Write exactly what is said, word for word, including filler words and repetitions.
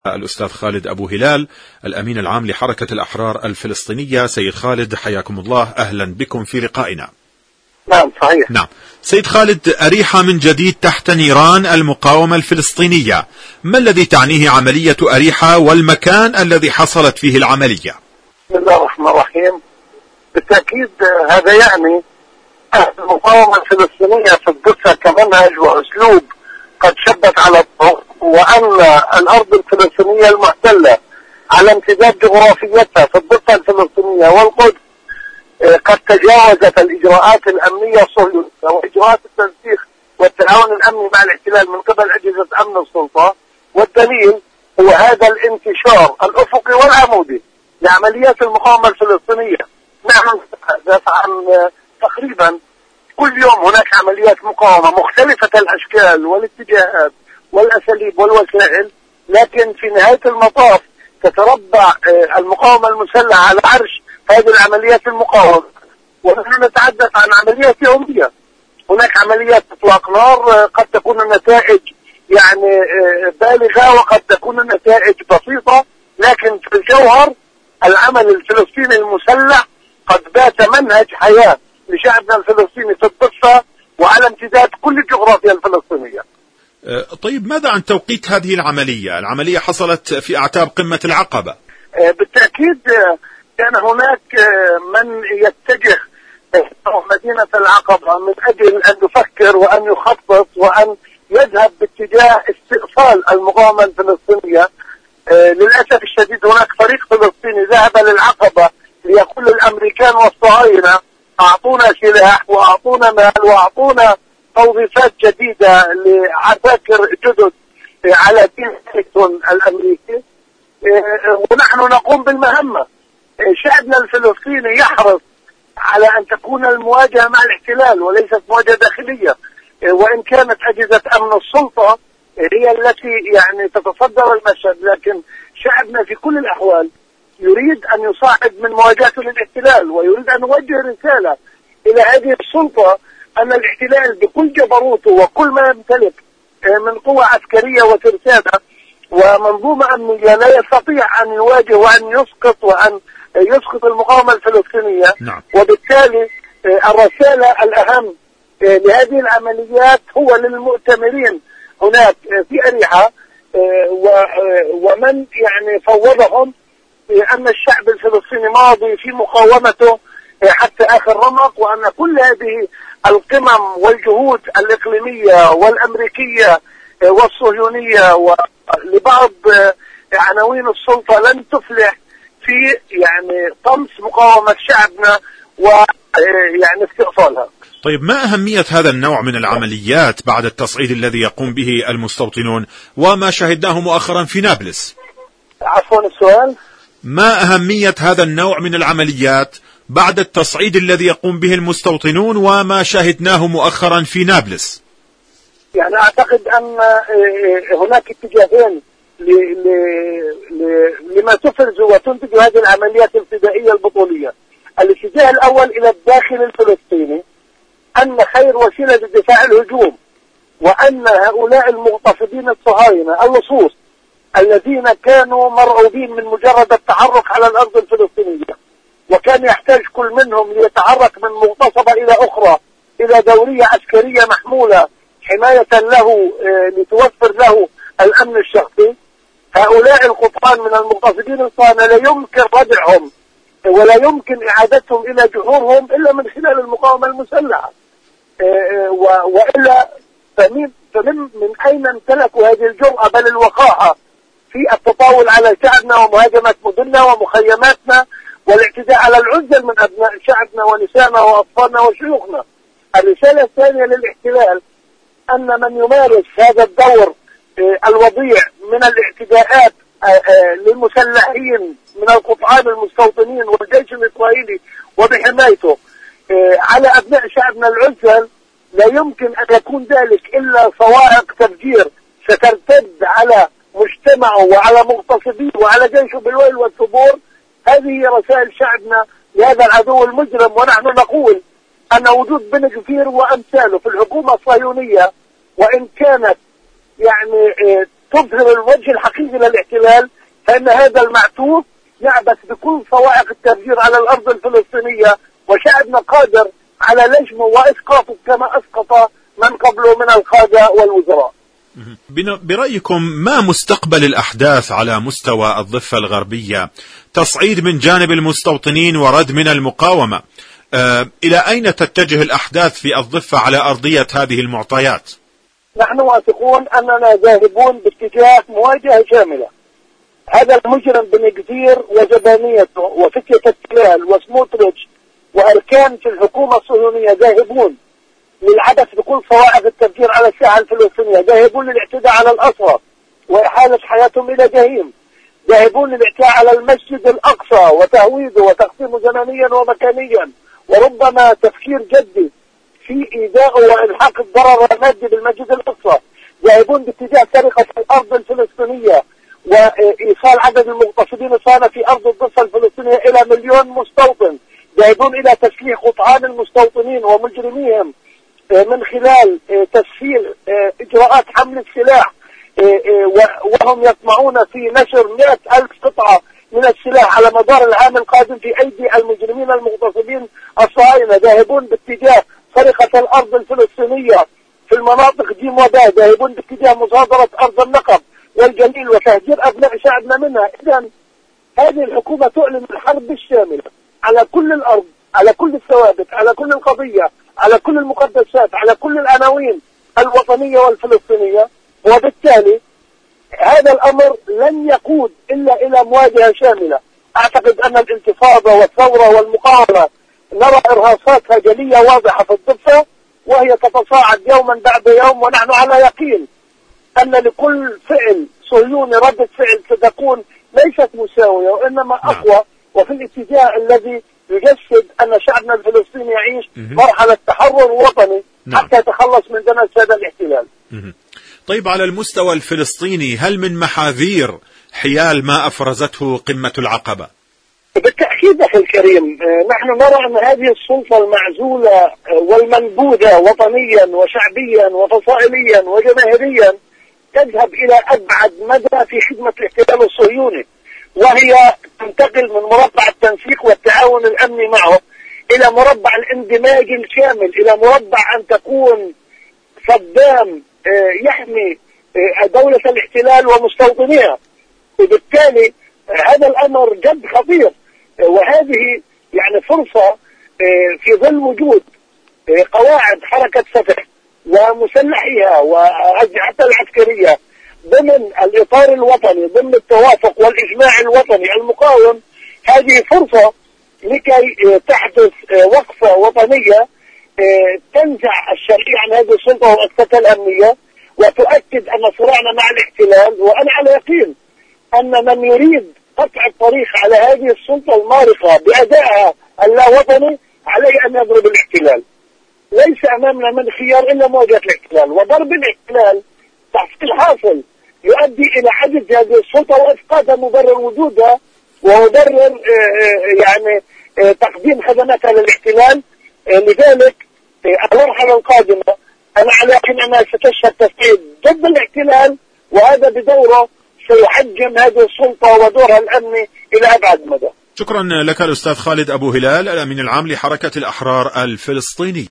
الأستاذ خالد أبو هلال الأمين العام لحركة الأحرار الفلسطينية. سيد خالد حياكم الله، أهلا بكم في لقائنا. نعم صحيح. نعم سيد خالد، أريحة من جديد تحت نيران المقاومة الفلسطينية، ما الذي تعنيه عملية أريحة والمكان الذي حصلت فيه العملية؟ بسم الله الرحمن الرحيم. بالتأكيد هذا يعني المقاومة الفلسطينية في الضفة كمنهج وأسلوب قد شبت على الطرق، وأن الأرض الفلسطينية المحتلة على امتداد جغرافيتها في الضفة الفلسطينية والقدس قد تجاوزت الإجراءات الأمنية الصهيونية وإجراءات التنسيق والتعاون الأمني مع الاحتلال من قبل أجهزة أمن السلطة، والدليل هو هذا الانتشار الأفقي والعمودي لعمليات المقاومة الفلسطينية. نحن نتحدث عن تقريبا كل يوم هناك عمليات مقاومة مختلفة الأشكال والاتجاهات والأساليب والوسائل، لكن في نهاية المطاف تتربع المقاومة المسلحة على عرش هذه العمليات المقاومة، ونحن نتحدث عن عمليات يومية. هناك عمليات إطلاق نار قد تكون النتائج يعني بالغة وقد تكون النتائج بسيطة، لكن في الجوهر العمل الفلسطيني المسلح قد بات منهج حياة لشعبنا الفلسطيني في الضفة وعلى امتداد كل الجغرافيا الفلسطينية. طيب ماذا عن توقيت هذه العملية؟ العملية حصلت في أعتاب قمة العقبة. بالتأكيد كان هناك من يتجه مدينة العقبة من أجل أن يفكر وأن يخطط وأن يذهب باتجاه استئصال المقاومة الفلسطينية. للأسف الشديد هناك فريق فلسطيني ذهب للعقبة ليقول للأمريكان والصهاينة أعطونا سلاح وأعطونا مال وأعطونا توظيفات جديدة لعساكر جدد على دين الأمريكي، ونحن نقوم بالمهمة. شعبنا الفلسطيني يحرص على أن تكون المواجهة مع الاحتلال وليست مواجهة داخلية، وإن كانت أجهزة أمن السلطة هي التي يعني تتصدر المشهد، لكن شعبنا في كل الأحوال يريد أن يصعد من مواجهته للاحتلال، ويريد أن يوجه رسالة إلى هذه السلطة أن الاحتلال بكل جبروته وكل ما يمتلك من قوة عسكرية وترسانة ومنظومة أمنية لا يستطيع أن يواجه وأن يسقط وأن يسقط المقاومة الفلسطينية. نعم. وبالتالي الرسالة الأهم لهذه العمليات هو للمؤتمرين هناك في أريحة ومن يعني فوضهم أن الشعب الفلسطيني ماضي في مقاومته حتى آخر رمق، وأن كل هذه القمم والجهود الإقليمية والأمريكية والصهيونية ولبعض عناوين السلطة لن تفلح في يعني طمس مقاومة شعبنا ويعني استئصالها. طيب ما أهمية هذا النوع من العمليات بعد التصعيد الذي يقوم به المستوطنون وما شاهدناه مؤخرا في نابلس؟ عفوا السؤال. ما أهمية هذا النوع من العمليات بعد التصعيد الذي يقوم به المستوطنون وما شاهدناه مؤخرا في نابلس؟ يعني أعتقد أن هناك اتجاهين لما تفرز وتنتج هذه العمليات الفدائية البطولية. الاتجاه الأول إلى الداخل الفلسطيني، أن خير وسيلة للدفاع الهجوم، وأن هؤلاء المغتصبين الصهاينة اللصوص الذين كانوا مرعوبين من مجرد التحرك على الأرض الفلسطينية، وكان يحتاج كل منهم ليتحرك من مغتصبة إلى أخرى إلى دورية عسكرية محمولة حماية له لتوفر له الأمن الشخصي. هؤلاء القطعان من المغتصبين الصهاينة لا يمكن ردعهم ولا يمكن إعادتهم إلى جذورهم إلا من خلال المقاومة المسلحة، وإلا فمن, فمن من أين امتلكوا هذه الجرأة بل الوقاحة في التطاول على شعبنا ومهاجمة مدننا ومخيماتنا والاعتداء على العزل من أبناء شعبنا ونسائنا وأطفالنا وشيوخنا. الرسالة الثانية للاحتلال أن من يمارس هذا الدور الوضيع من الاعتداءات للمسلحين من القطعان المستوطنين والجيش الإسرائيلي وبحمايته على أبناء شعبنا العزل، لا يمكن أن يكون ذلك إلا صواعق تفجير سترتد على مجتمعه وعلى مغتصبيه وعلى جيشه بالويل والثبور. هذه هي رسائل شعبنا لهذا العدو المجرم، ونحن نقول أن وجود بن جفير وأمثاله في الحكومة الصهيونية وإن كانت يعني تظهر الوجه الحقيقي للاحتلال، فإن هذا المعتوه يعبث بكل صواعق التفجير على الأرض الفلسطينية، وشعبنا قادر على لجمه وإسقاطه كما أسقط من قبله من القادة والوزراء. برأيكم ما مستقبل الأحداث على مستوى الضفة الغربية؟ تصعيد من جانب المستوطنين ورد من المقاومة، أه إلى أين تتجه الأحداث في الضفة على أرضية هذه المعطيات؟ نحن واثقون أننا ذاهبون باتجاه مواجهة شاملة. هذا المجرم بن كثير وجبانيته وفتية التلال وسموتريتش وأركان في الحكومة الصهيونية ذاهبون للعبث بكل صواعق التفجير على الساحة الفلسطينية، ذاهبون للاعتداء على الأسرى وإحالة حياتهم إلى جحيم، ذاهبون للاعتداء على المسجد الأقصى وتهويده وتقسيمه زمنيا ومكانيا، وربما تفكير جدي في إيذاء وإلحاق الضرر المادي بالمسجد الأقصى، ذاهبون باتجاه سرقة الأرض الفلسطينية وإيصال عدد المغتصبين الصانع في أرض الضفة الفلسطينية إلى مليون مستوطن، ذاهبون إلى تسليح قطعان المستوطنين ومجرميهم من خلال تسهيل إجراءات حمل السلاح، وهم يطمعون في نشر مئة ألف قطعة من السلاح على مدار العام القادم في أيدي المجرمين المغتصبين الصهاينة، ذاهبون باتجاه سرقة الأرض الفلسطينية في المناطق ديم وبا، ذاهبون باتجاه مصادرة أرض النقب والجليل وتهجير أبناء شعبنا منها. إذن هذه الحكومة تعلن الحرب الشاملة على كل الأرض، على كل الثوابت، على كل القضية، على كل المقدسات، على كل العناوين الوطنية والفلسطينية، وبالتالي هذا الأمر لن يقود إلا إلى مواجهة شاملة. أعتقد أن الانتفاضة والثورة والمقاومة نرى إرهاصاتها جلية واضحة في الضفة، وهي تتصاعد يوما بعد يوم، ونحن على يقين أن لكل فعل صهيوني ردة فعل ستكون ليست مساوية وإنما أقوى، وفي الاتجاه الذي يجسد أن شعبنا الفلسطيني يعيش مرحلة تحرر وطني حتى يتخلص من دنس هذا الاحتلال. طيب، على المستوى الفلسطيني هل من محاذير حيال ما أفرزته قمة العقبة؟ بالتأكيد أخي الكريم، نحن نرى أن هذه السلطة المعزولة والمنبوذة وطنيا وشعبيا وفصائليا وجماهيريا تذهب إلى أبعد مدى في خدمة الاحتلال الصهيوني، وهي تنتقل من مربع التنسيق والتعاون الأمني معه إلى مربع الاندماج الكامل، إلى مربع أن تكون صدام يحمي دولة الاحتلال ومستوطنيها. وبالتالي هذا الأمر جد خطير، وهذه يعني فرصة في ظل وجود قواعد حركة فتح ومسلحيها وأسلحتها العسكرية ضمن الإطار الوطني، ضمن التوافق والإجماع الوطني المقاوم. هذه فرصة لكي تحدث وقفة وطنية تنزع الشرعية عن هذه السلطة وأسستها الأمنية، وتؤكد أن صراعنا مع الاحتلال، وأنا على يقين أن من يريد قطع الطريق على هذه السلطة المارقة بأدائها اللاوطني عليه أن يضرب الاحتلال. ليس أمامنا من خيار إلا مواجهة الاحتلال، وضرب الاحتلال تحصيل حاصل يؤدي إلى عجز هذه السلطة وإفقادها مبرر وجودها ومبرر يعني تقديم خدماتها للاحتلال. لذلك المرحلة القادمة أنا على يقين أنها ستشهد تصعيد ضد الاحتلال، وهذا بدوره سيحجم هذه السلطة ودورها الأمني إلى أبعد مدى. شكرا لك الأستاذ خالد أبو هلال، الأمين العام لحركة الأحرار الفلسطيني.